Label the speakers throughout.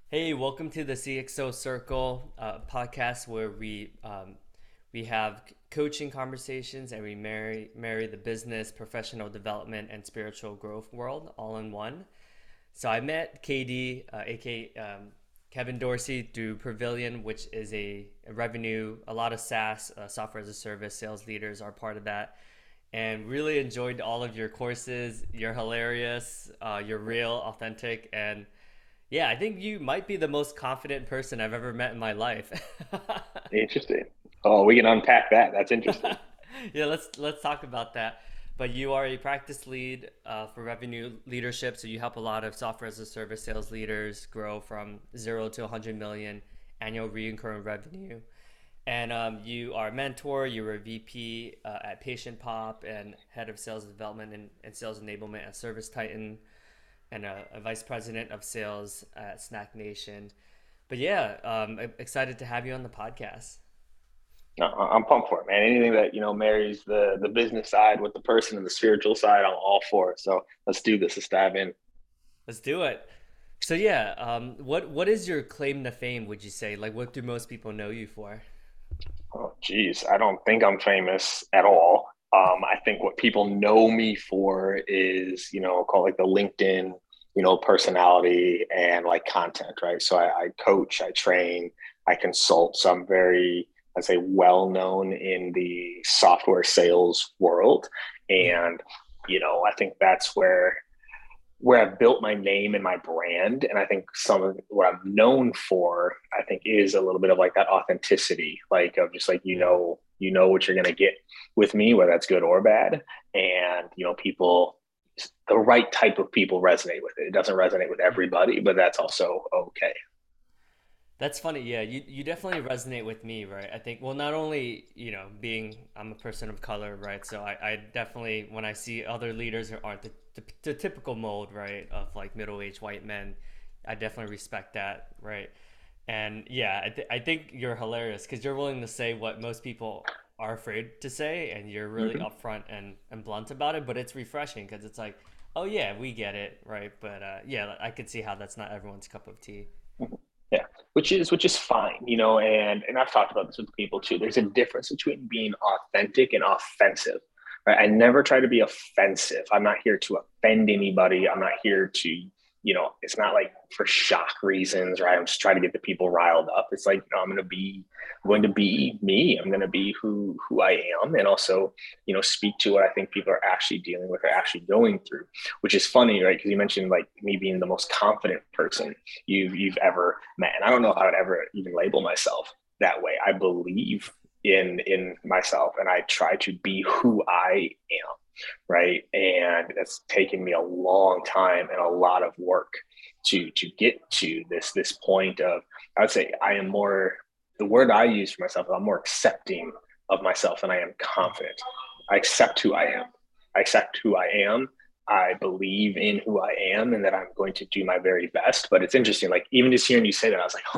Speaker 1: Hey, welcome to the CXO Circle podcast where we have coaching conversations and we marry the business, professional development, and spiritual growth world all in one. So I met KD, aka Kevin Dorsey, through Pavilion, which is a revenue. A lot of SaaS, software as a service, sales leaders are part of that, and really enjoyed all of your courses. You're hilarious. You're real, authentic, and yeah, I think you might be the most confident person I've ever met in my life.
Speaker 2: Interesting. Oh, we can unpack that. That's interesting.
Speaker 1: Yeah, let's talk about that. But you are a practice lead for revenue leadership, so you help a lot of software as a service sales leaders grow from 0 to 100 million annual recurring revenue. And you are a mentor. You were a VP at Patient Pop and head of sales development and sales enablement at Service Titan, and a vice president of sales at Snack Nation. But yeah, excited to have you on the podcast.
Speaker 2: No, I'm pumped for it, man. Anything that marries the business side with the person and the spiritual side, I'm all for it. So let's do this. Let's dive in.
Speaker 1: Let's do it. So yeah, what is your claim to fame? Would you say, like, what do most people know you for?
Speaker 2: Oh, geez, I don't think I'm famous at all. I think what people know me for is, call it like the LinkedIn, personality and like content, right? So I coach, I train, I consult. So I'm very, I'd say, well known in the software sales world,
Speaker 1: Yeah,
Speaker 2: and I think that's where I've built my name and my brand. And I think some of what I'm known for, I think, is a little bit of like that authenticity, like of just like
Speaker 1: yeah.
Speaker 2: you know what you're gonna get with me, whether that's good or bad. And people, the right type of people resonate with it. It doesn't resonate with
Speaker 1: Mhm.
Speaker 2: everybody, but that's also okay.
Speaker 1: That's funny. Yeah, you definitely resonate with me, right? I think, well, not only, being I'm a person of color, right? So I definitely, when I see other leaders who aren't the typical mold, right, of like middle-aged white men, I definitely respect that, right? And yeah, I think you're hilarious because you're willing to say what most people are afraid to say, and you're really
Speaker 2: Mm-hmm.
Speaker 1: upfront and blunt about it. But it's refreshing because it's like, oh yeah, we get it, right? But yeah, I could see how that's not everyone's cup of tea.
Speaker 2: Yeah, which is fine, and I've talked about this with people too. There's a difference between being authentic and offensive, right? I never try to be offensive. I'm not here to offend anybody. I'm not here to, it's not like for shock reasons, right? I'm just trying to get the people riled up. It's like, I'm going to be me. I'm going to be who I am, and also, speak to what I think people are actually dealing with or actually going through. Which is funny, right? Because you mentioned like me being the most confident person you've ever met. And I don't know how I'd ever even label myself that way. I believe in myself and I try to be who I am, right? And it's taken me a long time and a lot of work to get to this point of, I would say I am more, the word I use for myself, I'm more accepting of myself than I am confident. I accept who I am. I accept who I am. I believe in who I am and that I'm going to do my very best. But it's interesting, like even just hearing you say that, I was like,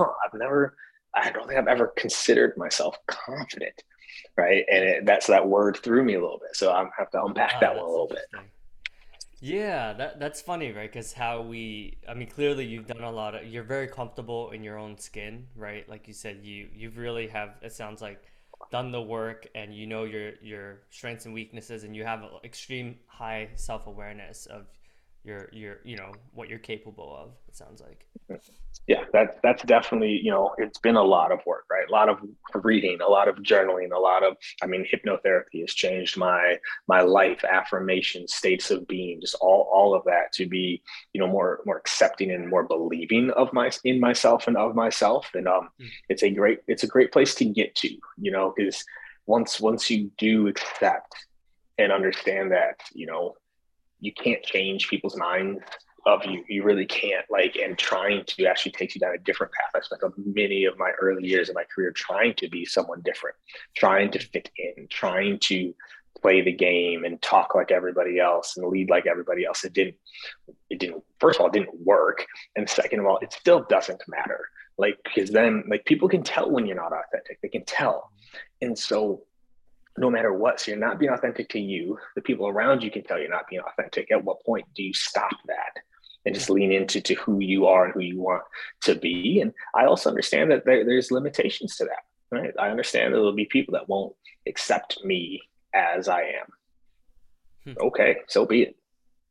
Speaker 2: I don't think I've ever considered myself confident, right? And that's that word threw me a little bit. So I'm have to unpack
Speaker 1: Ah,
Speaker 2: that one a
Speaker 1: that's
Speaker 2: little bit.
Speaker 1: interesting. Yeah, that's funny, right? Because I mean, clearly you've done a lot of, you're very comfortable in your own skin, right? Like you said, you really have, it sounds like, done the work and you know your strengths and weaknesses, and you have extreme high self-awareness of your what you're capable of, it sounds like.
Speaker 2: Yeah, that's definitely, it's been a lot of work, right? A lot of reading, a lot of journaling, a lot of, I mean, hypnotherapy has changed my life, affirmations, states of being, just all of that to be, more accepting and more believing of my in myself and of myself. And
Speaker 1: Mm.
Speaker 2: it's a great place to get to, because once you do accept and understand that, you can't change people's minds of you. You really can't, like, and trying to actually takes you down a different path. I spent many of my early years of my career trying to be someone different, trying to fit in, trying to play the game and talk like everybody else and lead like everybody else. It didn't, first of all, it didn't work. And second of all, it still doesn't matter. Like, because then like people can tell when you're not authentic. They can tell. And so no matter what. So you're not being authentic to you. The people around you can tell you're not being authentic. At what point do you stop that? and just lean into to who you are and who you want to be. And I also understand that there's limitations to that, right? I understand that there'll be people that won't accept me as I am.
Speaker 1: Hmm.
Speaker 2: Okay, so be it.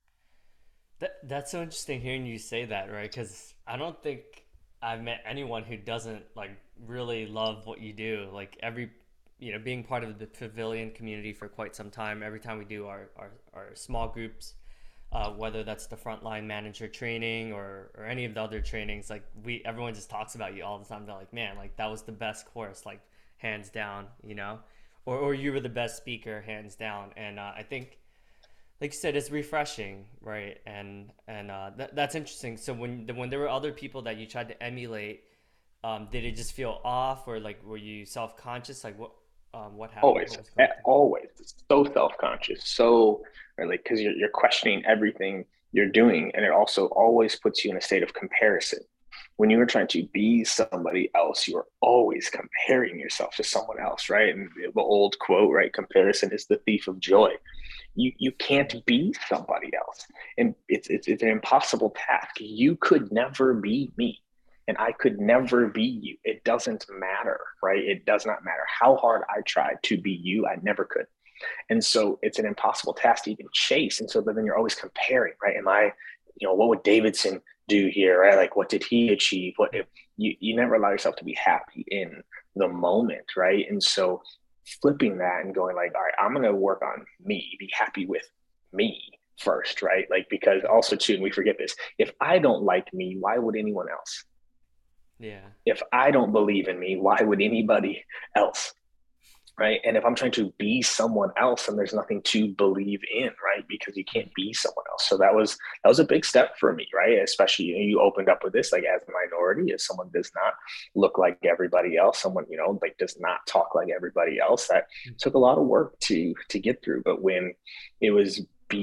Speaker 1: That's so interesting hearing you say that, right? Because I don't think I've met anyone who doesn't like really love what you do. Like every, being part of the pavilion community for quite some time. Every time we do our small groups, whether that's the frontline manager training or any of the other trainings, like everyone just talks about you all the time. They're like, man, like that was the best course, like hands down, or you were the best speaker, hands down. And I think like you said, it's refreshing, right? And that's interesting. So when there were other people that you tried to emulate, did it just feel off, or like were you self conscious? Like what happened?
Speaker 2: Always,
Speaker 1: What was going through?
Speaker 2: always so self-conscious, so like because you're questioning everything you're doing, and it also always puts you in a state of comparison. When you are trying to be somebody else, you are always comparing yourself to someone else, right? And the old quote, right? Comparison is the thief of joy. You can't be somebody else, and it's an impossible task. You could never be me, and I could never be you. It doesn't matter, right? It does not matter how hard I tried to be you. I never could. And so it's an impossible task to even chase. And so then you're always comparing, right? Am I, what would Davidson do here, right? Like, what did he achieve? What if you never allow yourself to be happy in the moment, right? And so flipping that and going like, all right, I'm going to work on me, be happy with me first, right? Like, because also too, and we forget this, if I don't like me, why would anyone else?
Speaker 1: Yeah.
Speaker 2: If I don't believe in me, why would anybody else? Right. And if I'm trying to be someone else, then there's nothing to believe in, right? Because you can't be someone else. So that was a big step for me, right? Especially you opened up with this, like as a minority, as someone does not look like everybody else, someone, like does not talk like everybody else. That took a lot of work to get through. But when it was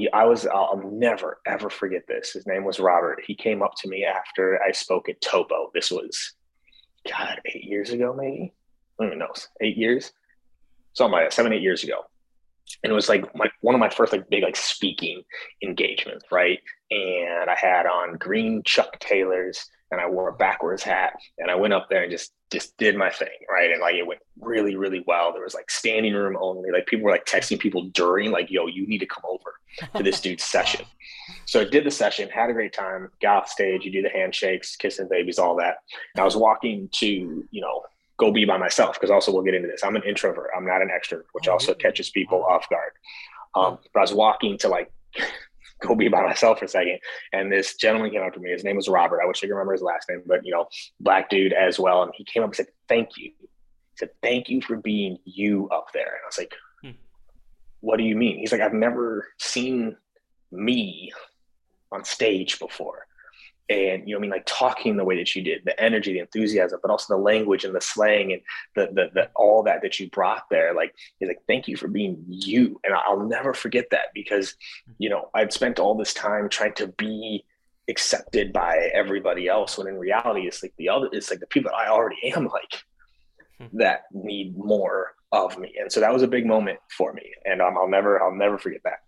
Speaker 2: I'll never ever forget this. His name was Robert. He came up to me after I spoke at Topo. This was God, 8 years ago, maybe. I don't even know, 8 years, something like that, 7, 8 years ago. And it was like one of my first like big like speaking engagements, right? And I had on green Chuck Taylors and I wore a backwards hat and I went up there and just did my thing, right? And like it went really, really well. There was like standing room only. Like people were like texting people during, like, yo, you need to come over to this dude's session.
Speaker 1: Wow.
Speaker 2: So I did the session, had a great time, got off stage, you do the handshakes, kissing babies, all that. And I was walking to, go be by myself because also we'll get into this. I'm an introvert. I'm not an extrovert, which
Speaker 1: Oh,
Speaker 2: also
Speaker 1: really?
Speaker 2: catches people
Speaker 1: Wow.
Speaker 2: off guard.
Speaker 1: Huh.
Speaker 2: But I was walking to like go be by myself for a second, and this gentleman came up to me. His name was Robert. I wish I could remember his last name, but black dude as well. And he came up and said, "Thank you." He said, "Thank you for being you up there." And I was like,
Speaker 1: Hmm.
Speaker 2: "What do you mean?" He's like, "I've never seen me on stage before." And I mean, like talking the way that you did, the energy, the enthusiasm, but also the language and the slang and the all that you brought there. Like he's like, "Thank you for being you," and I'll never forget that because I'd spent all this time trying to be accepted by everybody else when in reality it's like the people that I already am like
Speaker 1: Hmm.
Speaker 2: that need more of me. And so that was a big moment for me, and I'll never forget that.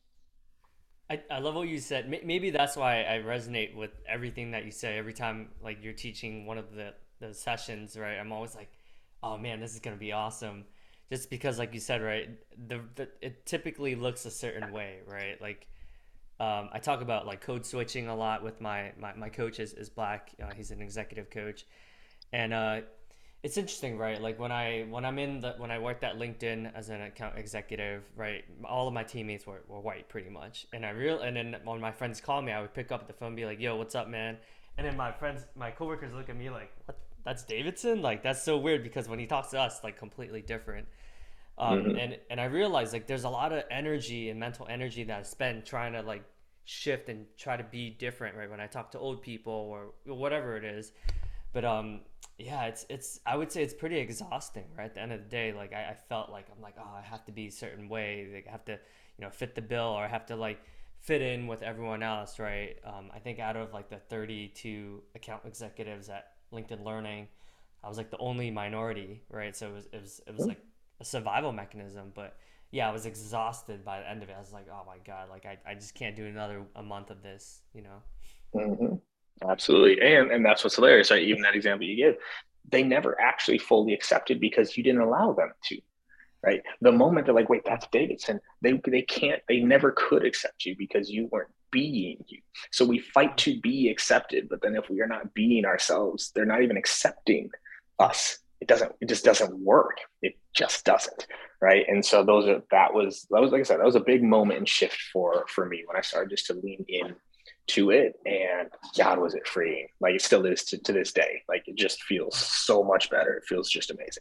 Speaker 1: I love what you said. Maybe that's why I resonate with everything that you say. Every time like you're teaching one of the sessions, right? I'm always like, oh man, this is gonna be awesome. Just because, like you said, right, it typically looks a certain way, right? Like I talk about like code switching a lot with my coach is black. He's an executive coach, and it's interesting, right? Like when I worked at LinkedIn as an account executive, right? All of my teammates were white pretty much, and then when my friends call me, I would pick up the phone, and be like, "Yo, what's up, man?" And then my coworkers look at me like, "What? That's Davidson? Like that's so weird because when he talks to us, like completely different."
Speaker 2: Mm-hmm.
Speaker 1: And I realized like there's a lot of energy and mental energy that I spend trying to like shift and try to be different, right? When I talk to old people or whatever it is, but yeah, it's I would say it's pretty exhausting, right? At the end of the day, like I felt like I'm like, oh, I have to be a certain way, like I have to fit the bill, or I have to like fit in with everyone else, right? I think out of like the 32 account executives at LinkedIn Learning, I was like the only minority, right? So it was like a survival mechanism. But yeah, I was exhausted by the end of it. I was like, oh my god, like I just can't do another a month of this.
Speaker 2: hmm Absolutely. And that's what's hilarious, right? Even that example you give, they never actually fully accepted because you didn't allow them to, right? The moment they're like, wait, that's Davidson, they can't, they never could accept you because you weren't being you. So we fight to be accepted, but then if we are not being ourselves, they're not even accepting us. It just doesn't work. It just doesn't. Right. And so that was like I said, that was a big moment and shift for me when I started just to lean in to it. And God, was it freeing. Like it still is to this day. Like it just feels so much better. It feels just amazing.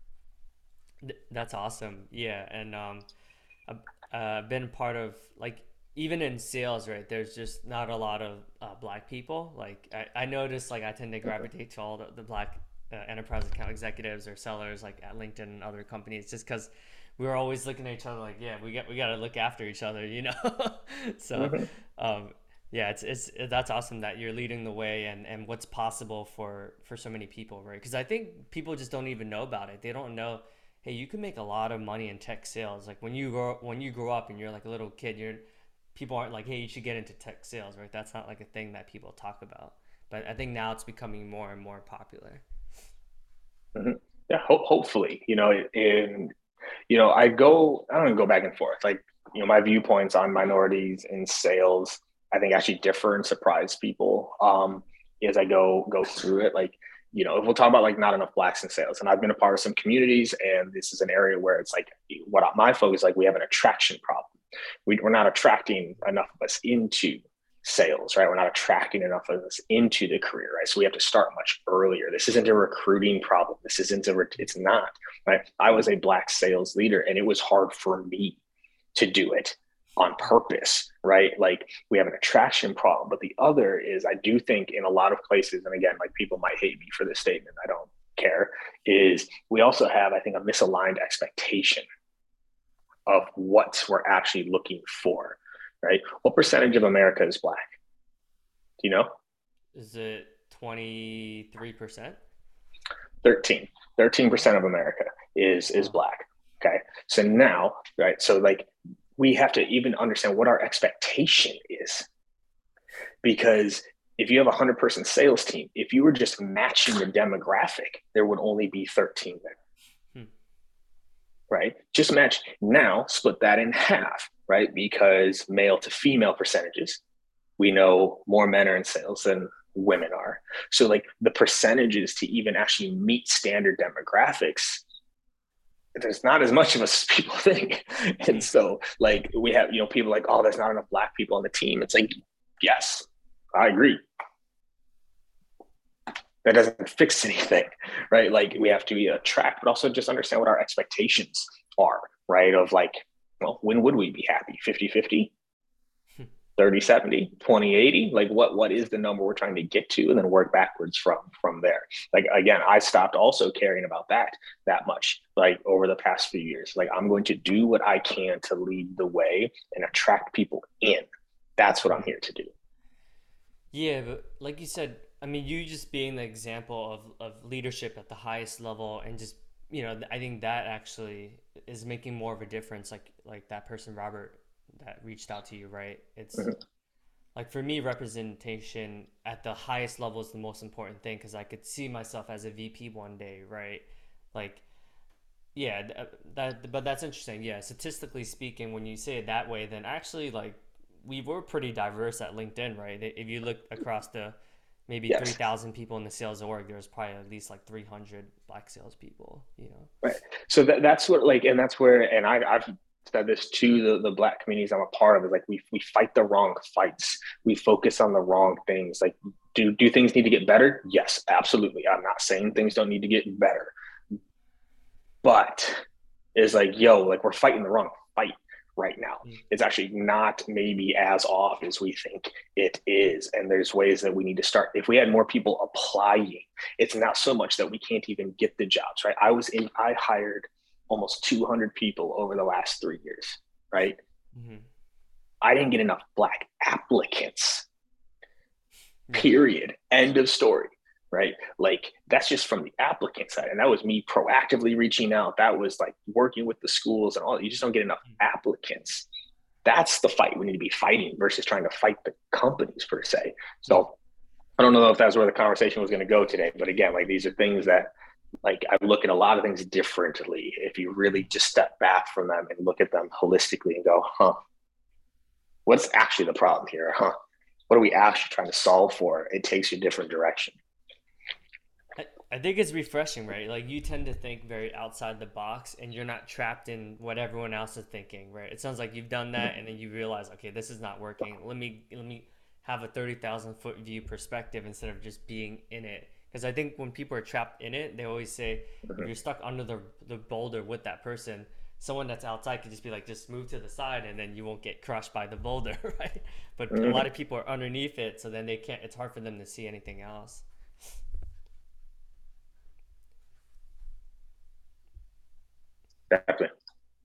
Speaker 1: That's awesome. Yeah, and I've been part of like even in sales, right? There's just not a lot of black people. Like I noticed, like I tend to gravitate to all the black enterprise account executives or sellers, like at LinkedIn and other companies, just because we were always looking at each other, like, yeah, we got to look after each other, you know. So,
Speaker 2: Mm-hmm.
Speaker 1: um, yeah, it's that's awesome that you're leading the way and what's possible for so many people, right? Because I think people just don't even know about it. They don't know, hey, you can make a lot of money in tech sales. Like when you grow up and you're like a little kid, you're people aren't like, hey, you should get into tech sales, right? That's not like a thing that people talk about. But I think now it's becoming more and more popular.
Speaker 2: Mm-hmm. Yeah, hopefully, in I don't even go back and forth. Like, my viewpoints on minorities in sales, I think actually differ and surprise people as I go through it. Like, if we'll talk about like not enough blacks in sales, and I've been a part of some communities, and this is an area where it's like what my focus is like we have an attraction problem. We're not attracting enough of us into sales, right? We're not attracting enough of us into the career, right? So we have to start much earlier. This isn't a recruiting problem. It's not, right? I was a black sales leader and it was hard for me to do it on purpose, right? Like we have an attraction problem. But the other is I do think in a lot of places, and again, like people might hate me for this statement, I don't care, is we also have, I think, a misaligned expectation of what we're actually looking for, right? What percentage of America is black? Do you know?
Speaker 1: Is it 23%?
Speaker 2: 13. 13% of America is
Speaker 1: Oh,
Speaker 2: black. Okay. So now, right? So like we have to even understand what our expectation is because if you have a 100-person sales team, if you were just matching the demographic, there would only be 13 there,
Speaker 1: hmm.
Speaker 2: right? Just match now, split that in half, right? Because male to female percentages, we know more men are in sales than women are. So like the percentages to even actually meet standard demographics, there's not as much of us as people think. And so like we have, people like, oh, there's not enough black people on the team. It's like, yes, I agree. That doesn't fix anything, right? Like we have to attract, but also just understand what our expectations are, right? Of like, well, when would we be happy? 50-50, 30-70, 20-80? Like what is the number we're trying to get to and then work backwards from there. Like again, I stopped also caring about that much like over the past few years. Like I'm going to do what I can to lead the way and attract people in. That's what I'm here to do.
Speaker 1: Yeah, but like you said, I mean, you just being the example of leadership at the highest level and just, I think that actually is making more of a difference. Like that person, Robert, that reached out to you, right? It's
Speaker 2: Mm-hmm.
Speaker 1: like for me, representation at the highest level is the most important thing because I could see myself as a VP one day, right? Like, yeah, but that's interesting. Yeah, statistically speaking, when you say it that way, then actually, like, we were pretty diverse at LinkedIn, right? If you look across the maybe
Speaker 2: Yes.
Speaker 1: 3,000 people in the sales org, there's probably at least like 300 black salespeople, you know?
Speaker 2: Right. So that's what like, and that's where, and I've said this to the black communities I'm a part of is like we fight the wrong fights. We focus on the wrong things. Like, do things need to get better? Yes, absolutely. I'm not saying things don't need to get better, but it's like, yo, like we're fighting the wrong fight right now.
Speaker 1: Mm.
Speaker 2: It's actually not maybe as off as we think it is. And there's ways that we need to start. If we had more people applying, it's not so much that we can't even get the jobs, right? I hired almost 200 people over the last 3 years, right?
Speaker 1: Mm-hmm.
Speaker 2: I didn't get enough black applicants,
Speaker 1: Yeah.
Speaker 2: period. End of story. Right. Like that's just from the applicant side. And that was me proactively reaching out. That was like working with the schools and all. You just don't get enough applicants. That's the fight we need to be fighting versus trying to fight the companies per se.
Speaker 1: Hmm.
Speaker 2: So I don't know if that's where the conversation was going to go today, but again, like these are things that like I look at a lot of things differently if you really just step back from them and look at them holistically and go, huh, what's actually the problem here? Huh? What are we actually trying to solve for? It takes you a different direction.
Speaker 1: I think it's refreshing, right? Like you tend to think very outside the box and you're not trapped in what everyone else is thinking, right? It sounds like you've done that and then you realize, okay, this is not working. Let me have a 30,000 foot view perspective instead of just being in it. Because I think when people are trapped in it, they always say if you're stuck under the boulder with that person, someone that's outside could just be like, just move to the side and then you won't get crushed by the boulder, right? But a lot of people are underneath it, so then they can't, it's hard for them to see anything else.
Speaker 2: Exactly.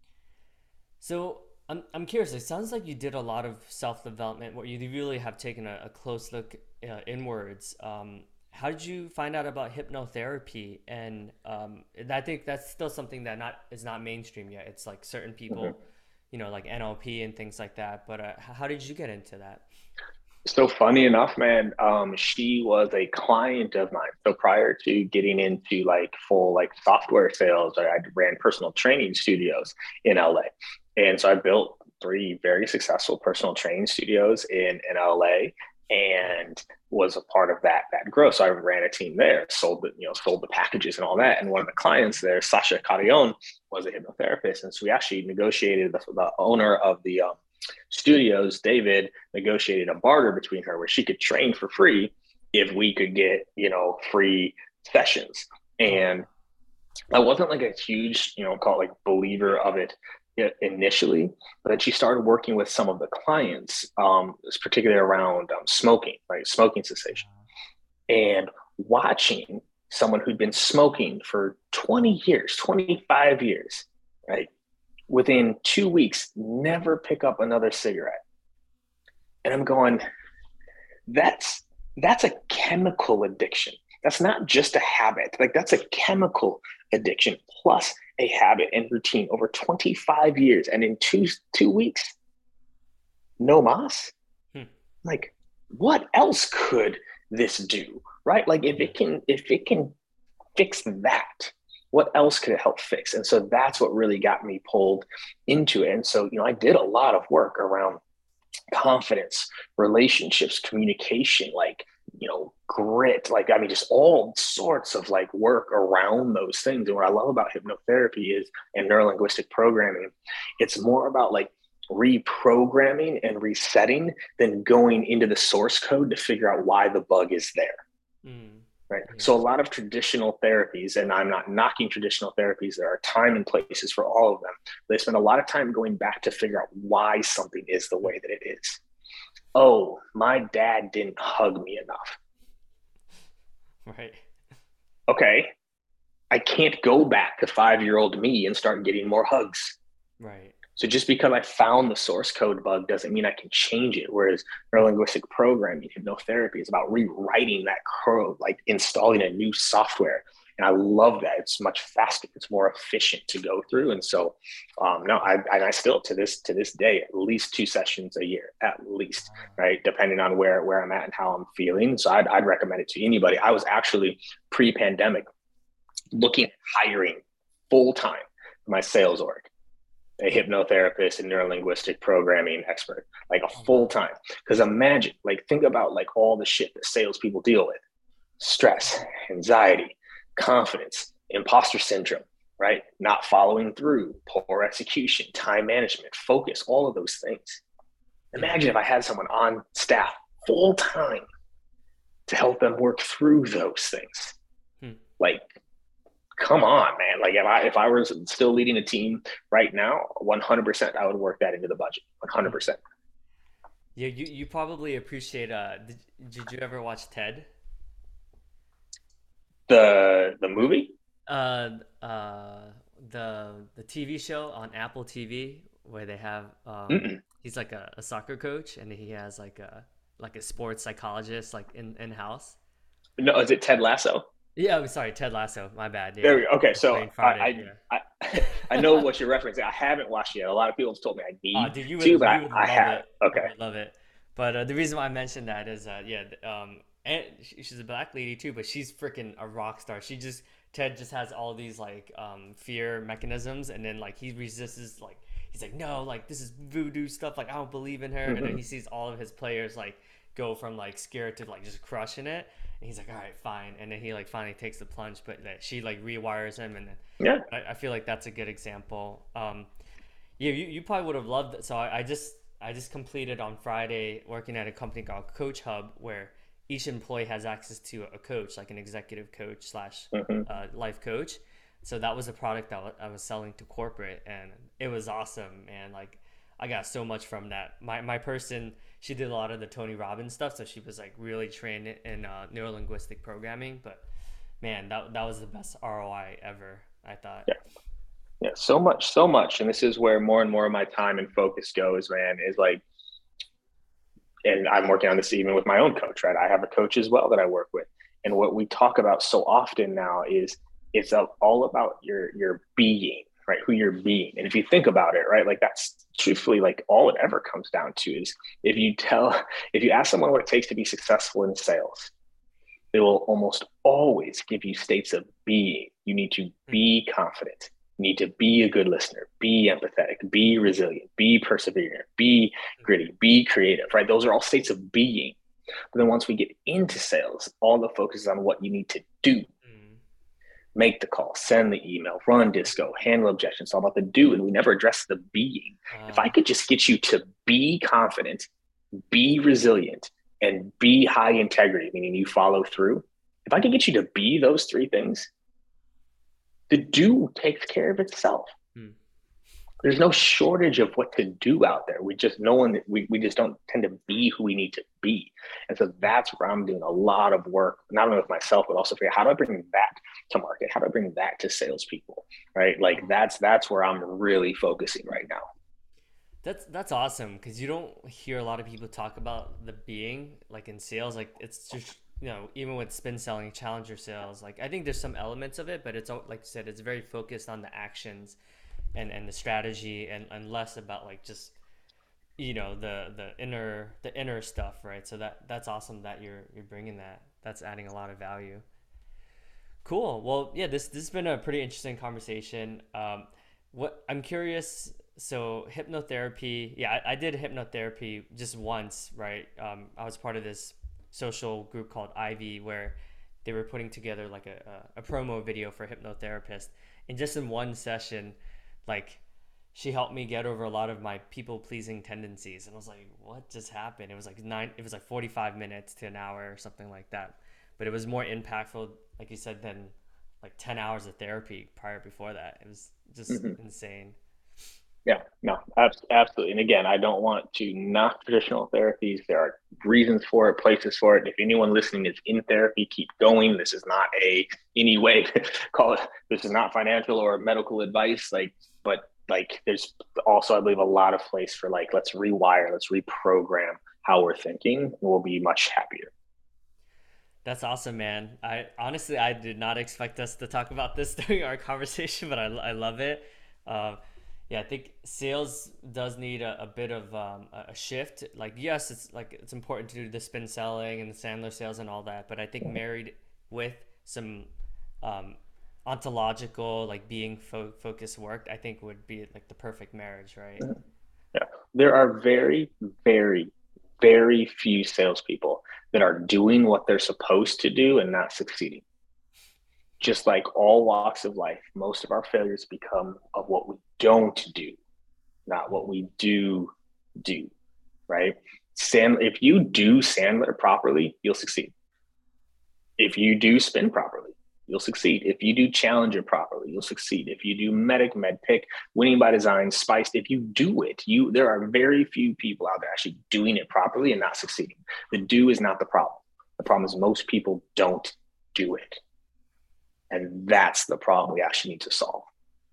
Speaker 1: So I'm curious. It sounds like you did a lot of self development where you really have taken a close look inwards. How did you find out about hypnotherapy? And I think that's still something that not is not mainstream yet. It's like certain
Speaker 2: Mhm.
Speaker 1: people, like NLP and things like that. But how did you get into that?
Speaker 2: So funny enough, man, she was a client of mine. So prior to getting into like full like software sales, I ran personal training studios in LA. And so I built three very successful personal training studios in LA and was a part of that growth. So I ran a team there, sold the packages and all that. And one of the clients there, Sasha Carrion, was a hypnotherapist. And so we actually negotiated the owner of the studios, David, negotiated a barter between her where she could train for free if we could get, free sessions.
Speaker 1: Oh
Speaker 2: And
Speaker 1: wow.
Speaker 2: I wasn't like a huge, call it like believer of it initially, but then she started working with some of the clients, particularly around smoking, right? Smoking cessation. And watching someone who'd been smoking for 20 years, 25 years, right? Within 2 weeks, never pick up another cigarette. And I'm going, that's that's a chemical addiction. That's not just a habit. Like that's a chemical addiction plus a habit and routine over 25 years. And in two weeks, no mas.
Speaker 1: Hmm.
Speaker 2: Like, what else could this do? Right? Like
Speaker 1: Yeah.
Speaker 2: if it can fix that, what else could it help fix? And so that's what really got me pulled into it. And so, I did a lot of work around confidence, relationships, communication, like, grit, like, I mean, just all sorts of like work around those things. And what I love about hypnotherapy is, and neurolinguistic programming, it's more about like reprogramming and resetting than going into the source code to figure out why the bug is there.
Speaker 1: Mm.
Speaker 2: Right. So a
Speaker 1: Yeah.
Speaker 2: lot of traditional therapies, and I'm not knocking traditional therapies, there are time and places for all of them. They spend a lot of time going back to figure out why something is the way that it is. Oh, my dad didn't hug me enough.
Speaker 1: Right.
Speaker 2: Okay. I can't go back to 5-year old me and start getting more hugs.
Speaker 1: Right.
Speaker 2: So just because I found the source code bug doesn't mean I can change it. Whereas
Speaker 1: Hmm.
Speaker 2: neurolinguistic programming, hypnotherapy is about rewriting that code, like installing a new software. And I love that. It's much faster. It's more efficient to go through. And so, no, I still to this day at least 2 sessions a year, at least, right, depending on where I'm at and how I'm feeling. So I'd recommend it to anybody. I was actually pre-pandemic looking at hiring full time for my sales org a hypnotherapist and neurolinguistic programming expert, like a
Speaker 1: Oh
Speaker 2: full
Speaker 1: wow.
Speaker 2: time. Because imagine, like, think about like all the shit that salespeople deal with: stress, anxiety, confidence, imposter syndrome, right? Not following through, poor execution, time management, focus, all of those things.
Speaker 1: Yeah.
Speaker 2: Imagine if I had someone on staff full time to help them work through those things.
Speaker 1: Hmm.
Speaker 2: Like, come on, man. Like if I was still leading a team right now, 100% I would work that into the budget.
Speaker 1: Hmm.
Speaker 2: 100%.
Speaker 1: Yeah, you probably appreciate did you ever watch Ted?
Speaker 2: The movie?
Speaker 1: Uh uh the TV show on Apple TV where they have
Speaker 2: Mm-mm.
Speaker 1: he's like a soccer coach and he has like a sports psychologist like in house.
Speaker 2: No, is it Ted Lasso?
Speaker 1: Yeah, I'm sorry, Ted Lasso. My bad.
Speaker 2: There
Speaker 1: Yeah,
Speaker 2: we go. Okay,
Speaker 1: the
Speaker 2: so
Speaker 1: brain farted. Yeah.
Speaker 2: I know what you're referencing. I haven't watched it yet. A lot of people have told me I need
Speaker 1: Dude,
Speaker 2: to, but
Speaker 1: you would
Speaker 2: I
Speaker 1: love
Speaker 2: haven't.
Speaker 1: it. You
Speaker 2: Okay.
Speaker 1: would love it. But the reason why I mentioned that is, and she's a black lady too, but she's freaking a rock star. Ted just has all these like fear mechanisms, and then like he resists, like he's like, no, like this is voodoo stuff. Like I don't believe in her, and then
Speaker 2: Hmm.
Speaker 1: he sees all of his players like go from like scared to like just crushing it, and he's like, all right, fine, and then he like finally takes the plunge, but that she like rewires him, and then
Speaker 2: Yeah.
Speaker 1: I feel like that's a good example. Yeah, you probably would have loved it. So I just completed on Friday working at a company called Coach Hub, where each employee has access to a coach, like an executive coach slash
Speaker 2: Hmm.
Speaker 1: life coach. So that was a product that I was selling to corporate, and it was awesome, man. Like I got so much from that. My person, she did a lot of the Tony Robbins stuff, so she was like really trained in neurolinguistic programming. But man, that was the best ROI ever, I thought.
Speaker 2: Yeah. Yeah. So much, so much. And this is where more and more of my time and focus goes, man, is like, and I'm working on this even with my own coach, right? I have a coach as well that I work with. And what we talk about so often now is it's all about your being, right? Who you're being. And if you think about it, right, like that's truthfully like all it ever comes down to is if you ask someone what it takes to be successful in sales, they will almost always give you states of being. You need to
Speaker 1: Hmm.
Speaker 2: be confident. You need to be a good listener, be empathetic, be resilient, be persevering, be gritty, be creative, right? Those are all states of being. But then once we get into sales, all the focus is on what you need to do.
Speaker 1: Hmm.
Speaker 2: Make the call, send the email, run disco, handle objections. It's all about the do. And we never address the being. If I
Speaker 1: Uh,
Speaker 2: could just get you to be confident, be resilient, and be high integrity, meaning you follow through. If I could get you to be those three things, the do takes care of itself.
Speaker 1: hmm.
Speaker 2: There's no shortage of what to do out there. We just no one we just don't tend to be who we need to be. And so that's where I'm doing a lot of work, not only with myself, but also figure out how do I bring that to market? How do I bring that to salespeople? Right. Like that's where I'm really focusing right now.
Speaker 1: That's awesome because you don't hear a lot of people talk about the being like in sales. Like it's just even with spin selling, challenger sales. Like I think there's some elements of it, but like you said, it's very focused on the actions and the strategy and less about like just the inner stuff, right? So that's awesome that you're bringing that. That's adding a lot of value. Cool. Well, yeah, this has been a pretty interesting conversation. What I'm curious. So hypnotherapy. Yeah, I did hypnotherapy just once, right? I was part of this social group called Ivy where they were putting together like a promo video for hypnotherapists, and just in one session, like she helped me get over a lot of my people pleasing tendencies, and I was like, what just happened? It was like 45 minutes to an hour or something like that, but it was more impactful, like you said, than like 10 hours of therapy prior before that. It was just
Speaker 2: Mm-hmm.
Speaker 1: insane.
Speaker 2: Yeah, no, absolutely. And again, I don't want to knock traditional therapies. There are reasons for it, places for it. If anyone listening is in therapy, keep going. This is not a any way call it. This is not financial or medical advice. But like, there's also, I believe, a lot of place for like, let's rewire, let's reprogram how we're thinking. We'll be much happier.
Speaker 1: That's awesome, man. I did not expect us to talk about this during our conversation, but I love it. Um, yeah, I think sales does need a bit of a shift. Like, yes, it's important to do the spin selling and the Sandler sales and all that, but I think married with some um, ontological, like being focused work, I think would be like the perfect marriage, right?
Speaker 2: Yeah. There are very, very, very few salespeople that are doing what they're supposed to do and not succeeding. Just like all walks of life, most of our failures become of what we don't do, not what we do, right? If you do Sandler properly, you'll succeed. If you do spin properly, you'll succeed. If you do Challenger properly, you'll succeed. If you do Medic, MedPick, Winning by Design, Spiced, if you do it, there are very few people out there actually doing it properly and not succeeding. The do is not the problem. The problem is most people don't do it. And that's the problem we actually need to solve.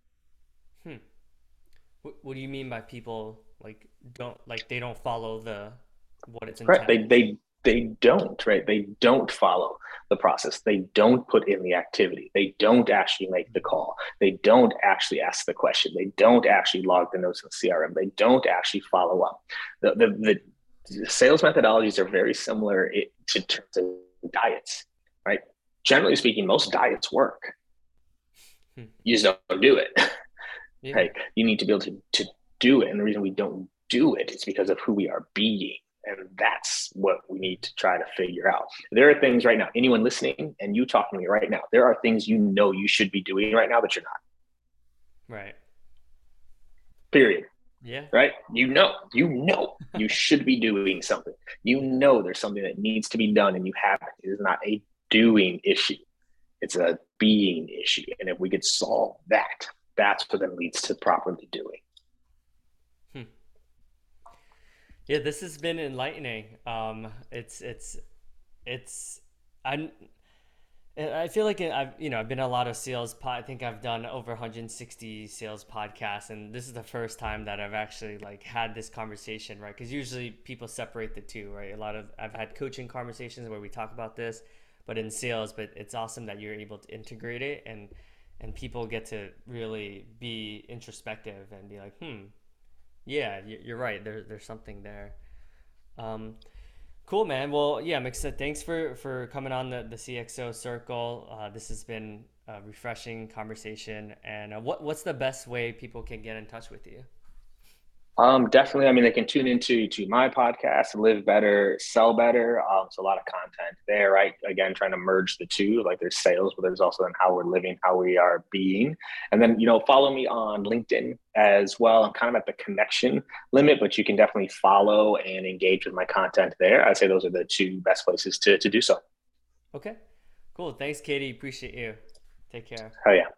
Speaker 1: Hmm. What do you mean by people like don't like they don't follow the what it's
Speaker 2: Right.
Speaker 1: intended?
Speaker 2: They don't, right? They don't follow. the process. They don't put in the activity. They don't actually make the call. They don't actually ask the question. They don't actually log the notes in the CRM. They don't actually follow up. The sales methodologies are very similar to terms of diets, right? Generally speaking, most diets work. You just don't do it. Yeah. Right? You need to be able to do it. And the reason we don't do it is because of who we are being. And that's what we need to try to figure out. There are things right now, anyone listening and you talking to me right now, there are things you know you should be doing right now that you're not.
Speaker 1: Right.
Speaker 2: Period.
Speaker 1: Yeah.
Speaker 2: Right? You you should be doing something. You know there's something that needs to be done and you haven't. It is not a doing issue. It's a being issue. And if we could solve that, that's what then leads to properly doing.
Speaker 1: Yeah, this has been enlightening. I feel like I've been a lot of I think I've done over 160 sales podcasts, and this is the first time that I've actually like had this conversation, right? Because usually people separate the two, right? I've had coaching conversations where we talk about this, but in sales, but it's awesome that you're able to integrate it and people get to really be introspective and be like, yeah, you're right. There's something there. Cool, man. Well, yeah, I'm excited. Thanks for coming on the CXO Circle. This has been a refreshing conversation. And what's the best way people can get in touch with you?
Speaker 2: Definitely. I mean, they can tune into my podcast, Live Better, Sell Better. It's a lot of content there, right? Again, trying to merge the two. Like there's sales, but there's also then how we're living, how we are being. And then, follow me on LinkedIn as well. I'm kind of at the connection limit, but you can definitely follow and engage with my content there. I'd say those are the two best places to do so.
Speaker 1: Okay, cool. Thanks, Katie. Appreciate you. Take care.
Speaker 2: Oh, yeah.